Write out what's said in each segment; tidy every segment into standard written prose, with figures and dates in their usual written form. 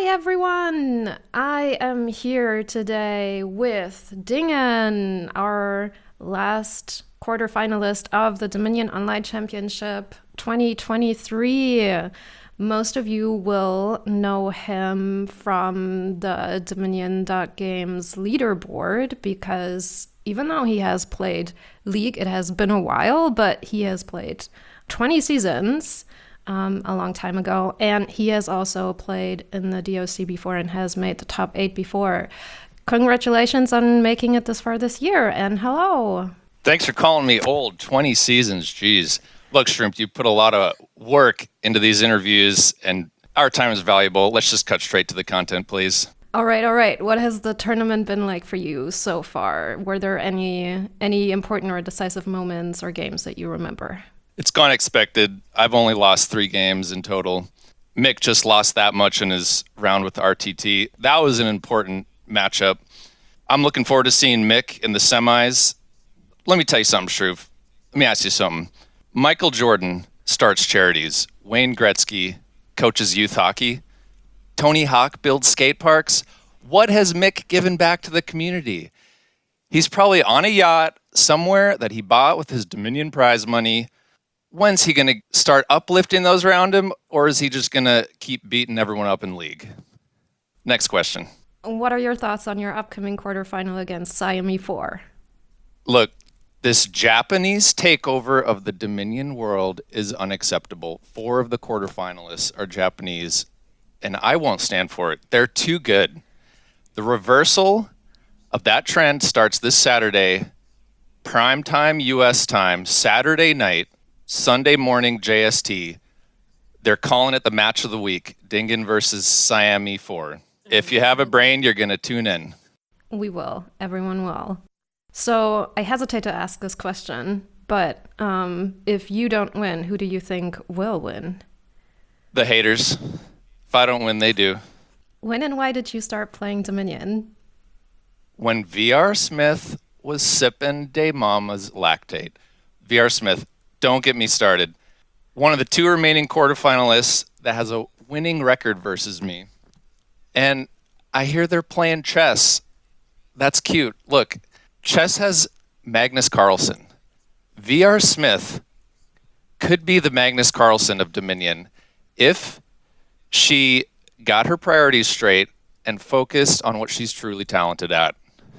Hi everyone! I am here today with Dingen, our last quarterfinalist of the Dominion Online Championship 2023. Most of you will know him from the Dominion.Games leaderboard because even though he has played League, it has been a while, but he has played 20 seasons. A long time ago, and he has also played in the DOC before and has made the top 8 before. Congratulations on making it this far this year, and hello. Thanks for calling me old. 20 seasons, geez. Look, Shrimp, you put a lot of work into these interviews, and our time is valuable. Let's just cut straight to the content, please. All right. What has the tournament been like for you so far? Were there any important or decisive moments or games that you remember? It's gone expected. I've only lost 3 games in total. Mick just lost that much in his round with RTT. That was an important matchup. I'm looking forward to seeing Mick in the semis. Let me tell you something, Shrew. Let me ask you something. Michael Jordan starts charities. Wayne Gretzky coaches youth hockey. Tony Hawk builds skate parks. What has Mick given back to the community? He's probably on a yacht somewhere that he bought with his Dominion prize money. When's he going to start uplifting those around him, or is he just going to keep beating everyone up in League? Next question. What are your thoughts on your upcoming quarterfinal against Siam 4? Look, this Japanese takeover of the Dominion world is unacceptable. 4 of the quarterfinalists are Japanese, and I won't stand for it. They're too good. The reversal of that trend starts this Saturday, primetime U.S. time, Saturday night, Sunday morning JST. They're calling it the match of the week, Dingen versus Siam 4. If you have a brain, you're going to tune in. We will. Everyone will. So I hesitate to ask this question, but if you don't win, who do you think will win? The haters. If I don't win, they do. When and why did you start playing Dominion? When VR Smith was sipping de Mama's lactate. VR Smith, don't get me started. One of the 2 remaining quarterfinalists that has a winning record versus me. And I hear they're playing chess. That's cute. Look, chess has Magnus Carlsen. VR Smith could be the Magnus Carlsen of Dominion if she got her priorities straight and focused on what she's truly talented at.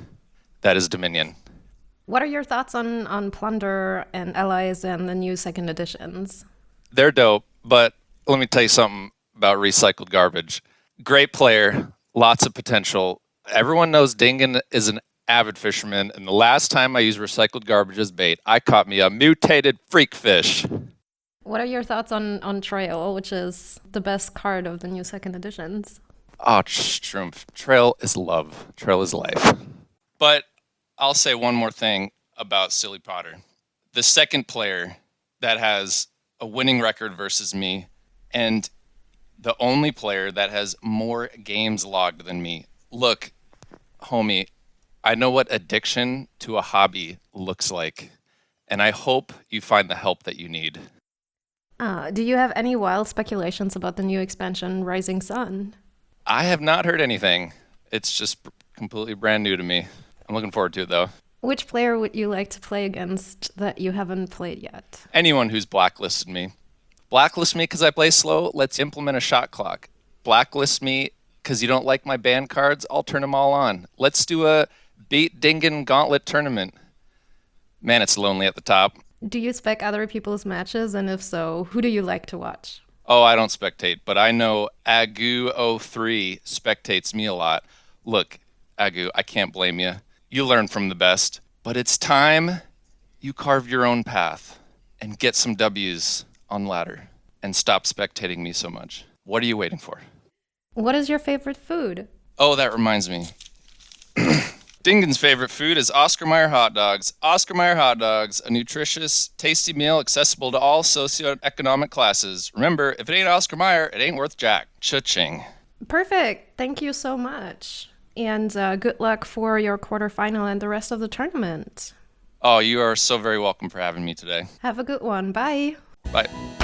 That is Dominion. What are your thoughts on Plunder and Allies and the new second editions? They're dope, but let me tell you something about recycled garbage. Great player, lots of potential. Everyone knows Dingen is an avid fisherman, and the last time I used recycled garbage as bait, I caught me a mutated freak fish. What are your thoughts on Trail, which is the best card of the new second editions? Oh, Shroomf. Trail is love. Trail is life. But I'll say one more thing about Silly Potter. The second player that has a winning record versus me, and the only player that has more games logged than me. Look, homie, I know what addiction to a hobby looks like, and I hope you find the help that you need. Do you have any wild speculations about the new expansion, Rising Sun? I have not heard anything. It's just completely brand new to me. I'm looking forward to it, though. Which player would you like to play against that you haven't played yet? Anyone who's blacklisted me. Blacklist me because I play slow? Let's implement a shot clock. Blacklist me because you don't like my ban cards? I'll turn them all on. Let's do a Beat Dingen Gauntlet tournament. Man, it's lonely at the top. Do you spec other people's matches? And if so, who do you like to watch? Oh, I don't spectate, but I know Agu03 spectates me a lot. Look, Agu, I can't blame you. You learn from the best. But it's time you carve your own path and get some W's on ladder and stop spectating me so much. What are you waiting for? What is your favorite food? Oh, that reminds me. Dingen's favorite food is Oscar Mayer hot dogs. Oscar Mayer hot dogs, a nutritious, tasty meal accessible to all socioeconomic classes. Remember, if it ain't Oscar Mayer, it ain't worth jack. Cha-ching. Perfect. Thank you so much. And good luck for your quarterfinal and the rest of the tournament. Oh, you are so very welcome for having me today. Have a good one. Bye. Bye.